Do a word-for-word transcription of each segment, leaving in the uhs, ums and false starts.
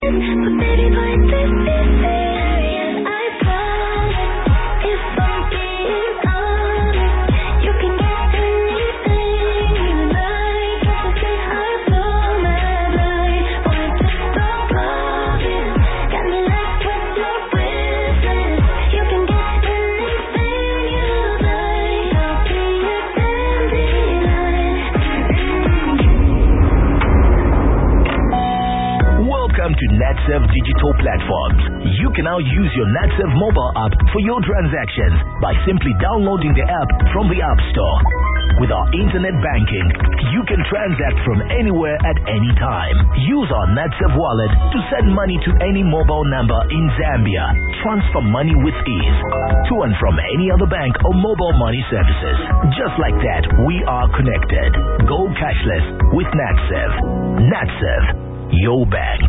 NatServe digital platforms. You can now use your NatServe mobile app for your transactions by simply downloading the app from the App Store. With our internet banking, you can transact from anywhere at any time. Use our NatServe wallet to send money to any mobile number in Zambia. Transfer money with ease to and from any other bank or mobile money services. Just like that, we are connected. Go cashless with NatServe. NatServe, your bank.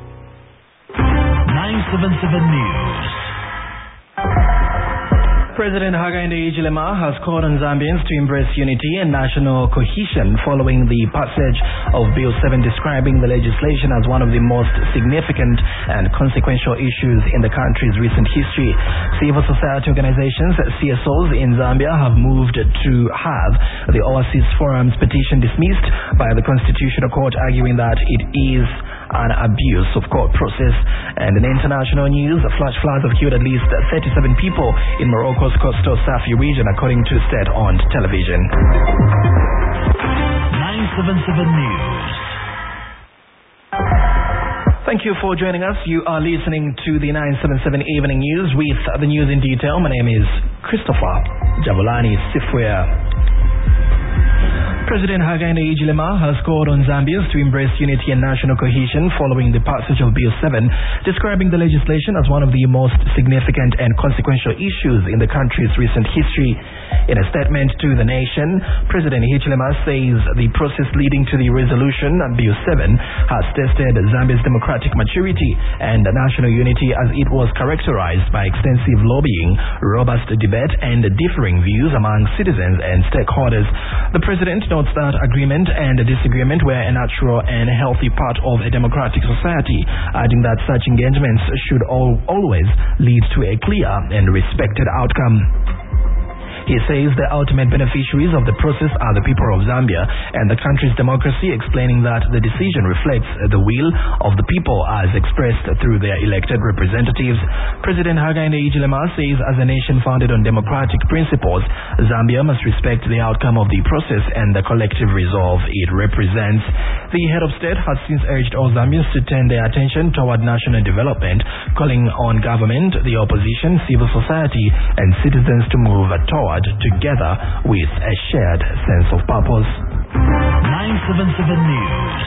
nine seventy-seven News. President Hakainde Hichilema has called on Zambians to embrace unity and national cohesion following the passage of Bill seven, describing the legislation as one of the most significant and consequential issues in the country's recent history. Civil society organizations, C S Os in Zambia, have moved to have the Oasis Forum's petition dismissed by the Constitutional Court, arguing that it is an abuse of court process. And in international news, flash floods have killed at least thirty-seven people in Morocco's coastal Safi region, according to state-owned television. nine seventy-seven News. Thank you for joining us. You are listening to the nine seventy-seven Evening News with the news in detail. My name is Christopher Jabulani Sifwea. President Hakainde Hichilema has called on Zambians to embrace unity and national cohesion following the passage of Bill seven, describing the legislation as one of the most significant and consequential issues in the country's recent history. In a statement to the nation, President Hichilema says the process leading to the resolution of Bill seven has tested Zambia's democratic maturity and national unity, as it was characterized by extensive lobbying, robust debate, and differing views among citizens and stakeholders. The president notes that agreement and disagreement were a natural and healthy part of a democratic society, adding that such engagements should all, always lead to a clear and respected outcome. He says the ultimate beneficiaries of the process are the people of Zambia and the country's democracy, explaining that the decision reflects the will of the people as expressed through their elected representatives. President Hakainde Hichilema says, as a nation founded on democratic principles, Zambia must respect the outcome of the process and the collective resolve it represents. The head of state has since urged all Zambians to turn their attention toward national development, calling on government, the opposition, civil society, and citizens to move toward together with a shared sense of purpose. nine seventy-seven News.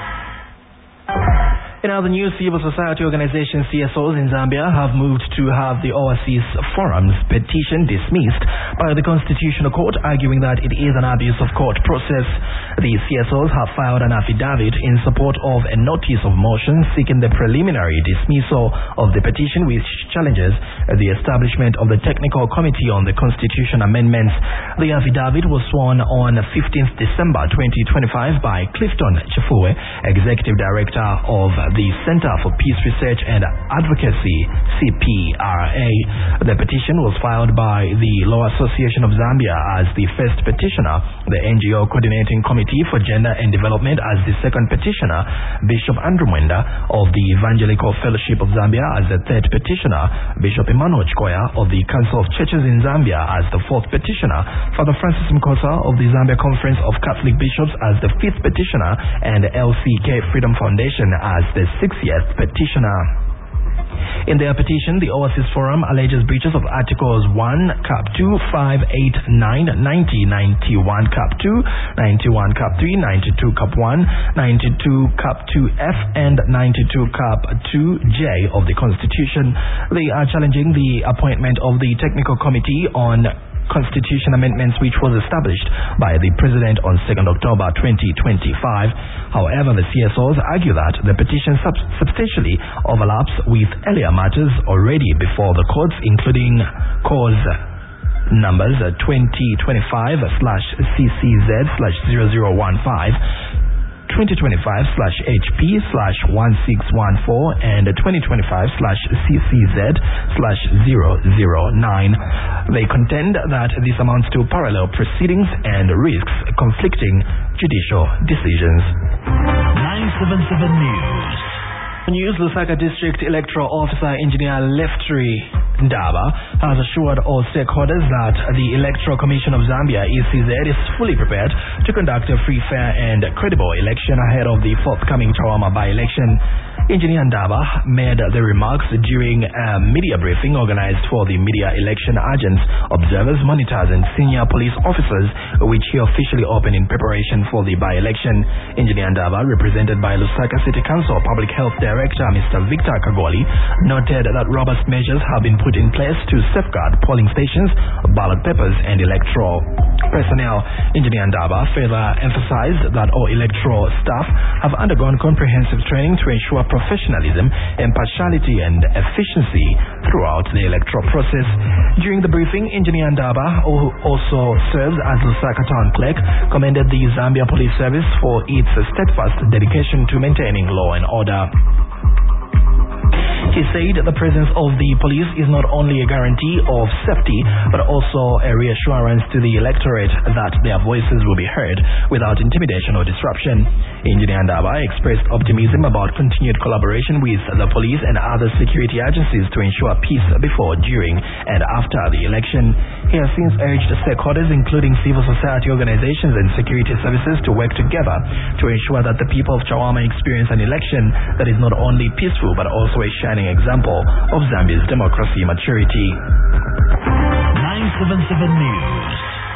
In other news, civil society organizations, C S Os in Zambia, have moved to have the Oasis Forum's petition dismissed by the Constitutional Court, arguing that it is an abuse of court process. The C S Os have filed an affidavit in support of a notice of motion seeking the preliminary dismissal of the petition, which challenges the establishment of the Technical Committee on the Constitution Amendments. The affidavit was sworn on fifteenth December twenty twenty-five by Clifton Chifue, Executive Director of the Center for Peace Research and Advocacy, C P R A. The petition was filed by the Law Association of Zambia as the first petitioner, the N G O Coordinating Committee for Gender and Development as the second petitioner, Bishop Andrew Mwenda of the Evangelical Fellowship of Zambia as the third petitioner, Bishop Emmanuel Chikoya of the Council of Churches in Zambia as the fourth petitioner, Father Francis Mkosa of the Zambia Conference of Catholic Bishops as the fifth petitioner, and L C K Freedom Foundation as the sixtieth petitioner. In their petition, the Oasis Forum alleges breaches of Articles one, Cap two, five, eight, nine, ninety, ninety-one, Cap two, ninety-one, Cap three, ninety-two, Cap one, ninety-two, Cap two F, and ninety-two, Cap two J of the Constitution. They are challenging the appointment of the Technical Committee on Constitution Amendments, which was established by the President on second October twenty twenty-five. However, the C S Os argue that the petition sub substantially overlaps with earlier matters already before the courts, including cause numbers twenty twenty-five slash C C Z slash zero zero one five, twenty twenty-five slash H P slash one six one four and twenty twenty-five slash C C Z slash zero zero nine. They contend that this amounts to parallel proceedings and risks conflicting judicial decisions. nine seventy-seven News. News, Lusaka District Electoral Officer Engineer Leftry Ndaba has assured all stakeholders that the Electoral Commission of Zambia, E C Z, is fully prepared to conduct a free, fair and credible election ahead of the forthcoming Chawama by-election. Engineer Ndaba made the remarks during a media briefing organized for the media election agents, observers, monitors and senior police officers, which he officially opened in preparation for the by-election. Engineer Ndaba, represented by Lusaka City Council Public Health Director Mister Victor Kagoli, noted that robust measures have been put in place to safeguard polling stations, ballot papers and electoral personnel. Engineer Ndaba further emphasized that all electoral staff have undergone comprehensive training to ensure professionalism, impartiality and efficiency throughout the electoral process. During the briefing, Engineer Ndaba, who also serves as Lusaka Town Clerk, commended the Zambia Police Service for its steadfast dedication to maintaining law and order. He said the presence of the police is not only a guarantee of safety, but also a reassurance to the electorate that their voices will be heard without intimidation or disruption. Engineer Ndaba expressed optimism about continued collaboration with the police and other security agencies to ensure peace before, during, and after the election. He has since urged stakeholders, including civil society organizations and security services, to work together to ensure that the people of Chawama experience an election that is not only peaceful but also a shining example of Zambia's democracy maturity. nine seventy-seven News.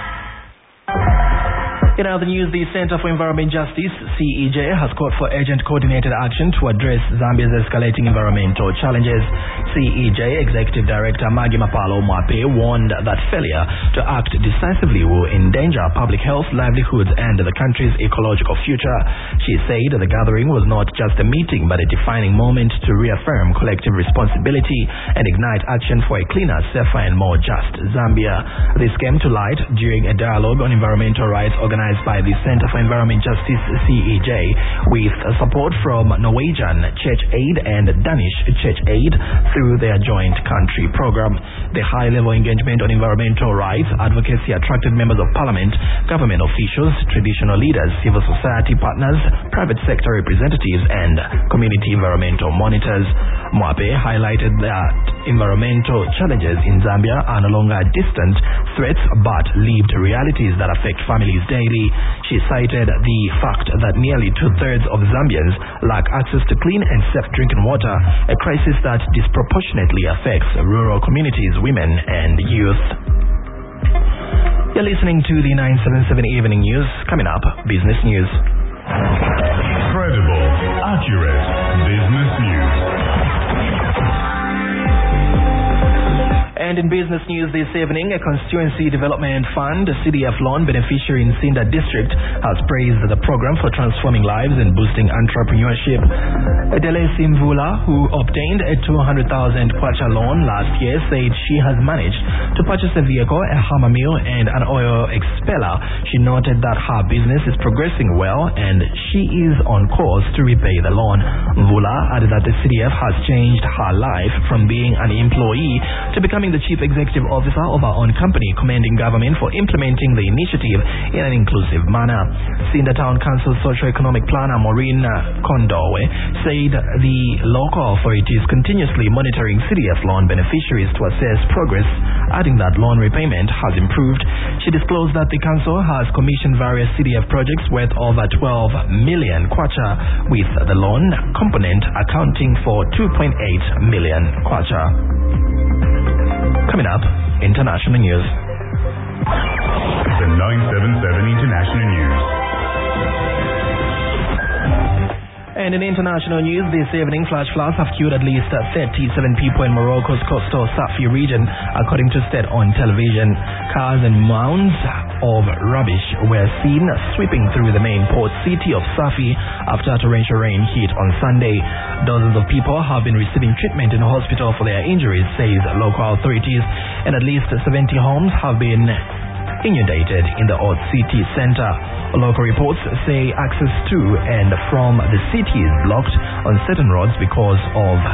In other news, the Center for Environment Justice, C E J, has called for urgent coordinated action to address Zambia's escalating environmental challenges. C E J Executive Director Maggie Mapalo Mwape warned that failure to act decisively will endanger public health, livelihoods and the country's ecological future. She said the gathering was not just a meeting but a defining moment to reaffirm collective responsibility and ignite action for a cleaner, safer and more just Zambia. This came to light during a dialogue on environmental rights organized by the Center for Environment Justice, C E J, with support from Norwegian Church Aid and Danish Church Aid through their joint country program. The high-level engagement on environmental rights advocacy attracted members of parliament, government officials, traditional leaders, civil society partners, private sector representatives and community environmental monitors. Mwape highlighted that environmental challenges in Zambia are no longer distant threats but lived realities that affect families daily. She cited the fact that nearly two-thirds of Zambians lack access to clean and safe drinking water, a crisis that disproportionately affects rural communities, women and youth. You're listening to the nine seventy-seven Evening News. Coming up, business news. Credible, accurate business news. And in business news this evening, a Constituency Development Fund, a C D F loan beneficiary in Sinda District, has praised the program for transforming lives and boosting entrepreneurship. Adele Simvula, who obtained a two hundred thousand kwacha loan last year, said she has managed to purchase a vehicle, a hammer mill and an oil expeller. She noted that her business is progressing well and she is on course to repay the loan. Mvula added that the C D F has changed her life from being an employee to becoming the Chief Executive Officer of our own company, commending government for implementing the initiative in an inclusive manner. Sinda Town Council Socio-Economic Planner Maureen Kondowe said the local authorities continuously monitoring C D F loan beneficiaries to assess progress, adding that loan repayment has improved. She disclosed that the council has commissioned various C D F projects worth over twelve million kwacha, with the loan component accounting for two point eight million kwacha. Coming up, international news. The nine seventy-seven International News. And in international news this evening, flash floods have killed at least thirty-seven people in Morocco's coastal Safi region, according to state-owned television. Cars and mounds of rubbish were seen sweeping through the main port city of Safi after torrential rain hit on Sunday. Dozens of people have been receiving treatment in a hospital for their injuries, says local authorities, and at least seventy homes have been inundated in the Odd City Centre. Local reports say access to and from the city is blocked on certain roads because of